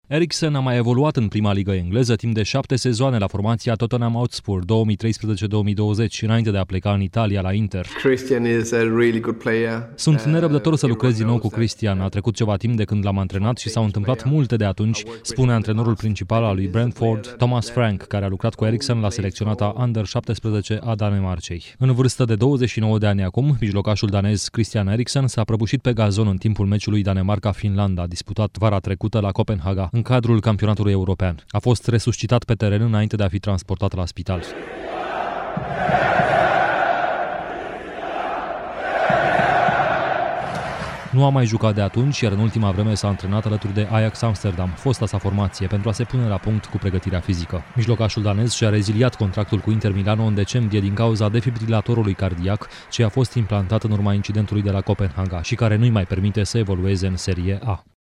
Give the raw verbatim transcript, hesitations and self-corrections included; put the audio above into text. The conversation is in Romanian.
Eriksen a mai evoluat în prima ligă engleză timp de șapte sezoane la formația Tottenham Hotspur două mii treisprezece două mii douăzeci, înainte de a pleca în Italia la Inter. Christian is a really good player. Sunt nerăbdător să lucrez din nou cu Christian. A trecut ceva timp de când l-am antrenat și s-au întâmplat multe de atunci, spune antrenorul principal al lui Brentford, Thomas Frank, care a lucrat cu Eriksen la selecționata Under șaptesprezece a Danemarcei. În vârstă de douăzeci și nouă de ani acum, mijlocașul danez Christian Eriksen s-a prăbușit pe gazon în timpul meciului Danemarca-Finlanda, disputat vara trecută la Copenhaga, în cadrul campionatului european. A fost resuscitat pe teren înainte de a fi transportat la spital. Nu a mai jucat de atunci, iar în ultima vreme s-a antrenat alături de Ajax Amsterdam, fosta sa formație, pentru a se pune la punct cu pregătirea fizică. Mijlocașul danez și-a reziliat contractul cu Inter Milano în decembrie din cauza defibrilatorului cardiac, ce a fost implantat în urma incidentului de la Copenhaga și care nu-i mai permite să evolueze în Serie A.